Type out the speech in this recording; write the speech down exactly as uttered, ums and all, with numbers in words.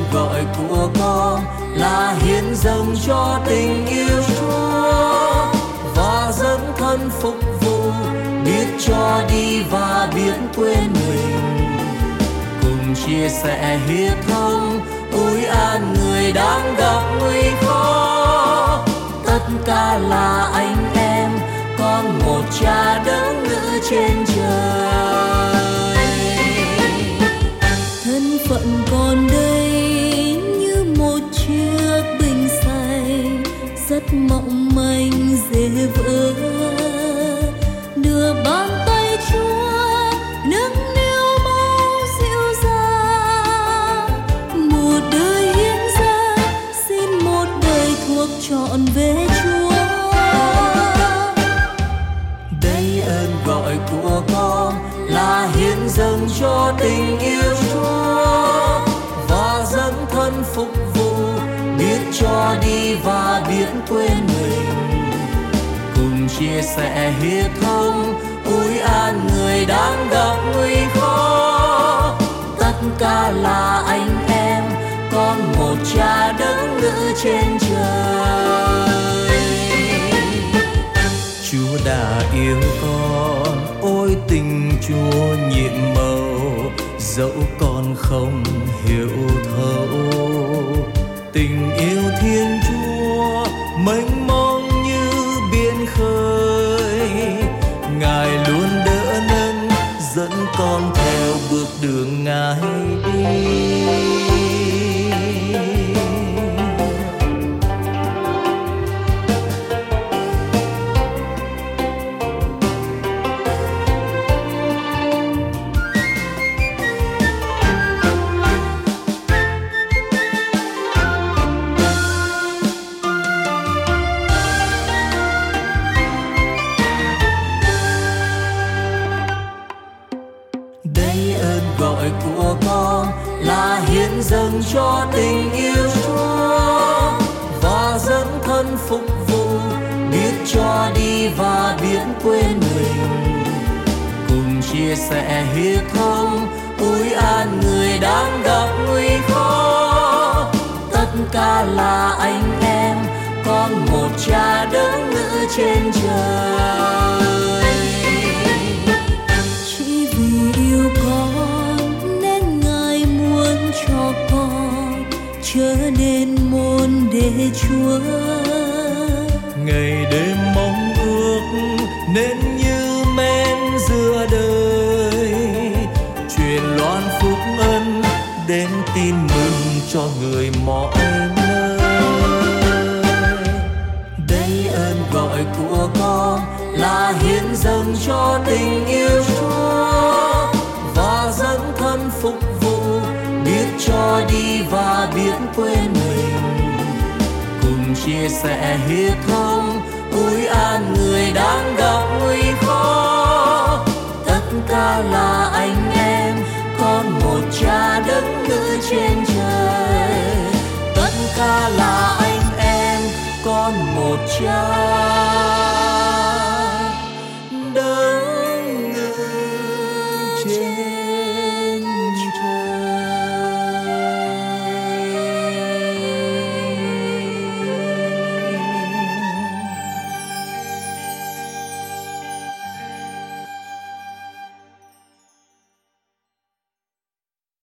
gọi của con là hiến dâng cho tình yêu Chúa và dấn thân phục vụ, biết cho đi và biết quên mình, cùng chia sẻ hiệp thông ủi an người đang gặp nguy khó. Tất cả là anh em, con một Cha đấng ngự trên trời. Thân phận con đây như một chiếc bình xay rất mỏng manh dễ vỡ, đưa bàn tay Chúa nâng niu máu dịu dàng. Một đời hiến dâng, xin một đời thuộc trọn về Chúa. Đây ơn gọi của con là hiến dâng cho tình yêu Chúa và dấn thân phục vụ, biết cho đi và biết quên mình, cùng chia sẻ hiệp thông ủi an người đang gặp nguy khó. Tất cả là anh em, con một Cha đấng ngự trên trời. Chúa đã yêu con, ôi tình Chúa nhiệm màu, dẫu con không hiểu thấu. Tình yêu Thiên Chúa mênh mông như biển khơi, Ngài luôn đỡ nâng dẫn con theo bước đường Ngài đi. Đây ơn gọi của con là hiến dâng cho tình yêu Chúa và dấn thân phục vụ, biết cho đi và biết quên mình, cùng chia sẻ hiệp thông ủi an người đang gặp nguy khó. Tất cả là anh em, con một Cha đấng ngự trên trời. Chỉ vì yêu con nên Ngài muốn cho con trở nên môn đệ Chúa. Ngày đêm mong ước nên như men giữa đời, truyền loan phúc ân đến tin mừng cho người mọi nơi. Đây ơn gọi của con là hiến dâng cho tình yêu Chúa và dấn thân phục vụ, biết cho đi và biết quên mình, cùng chia sẻ hiệp thông ủi an người đang gặp nguy khó. Tất cả là anh em, con một Cha đấng ngự trên trời. Tất cả là anh em, con một Cha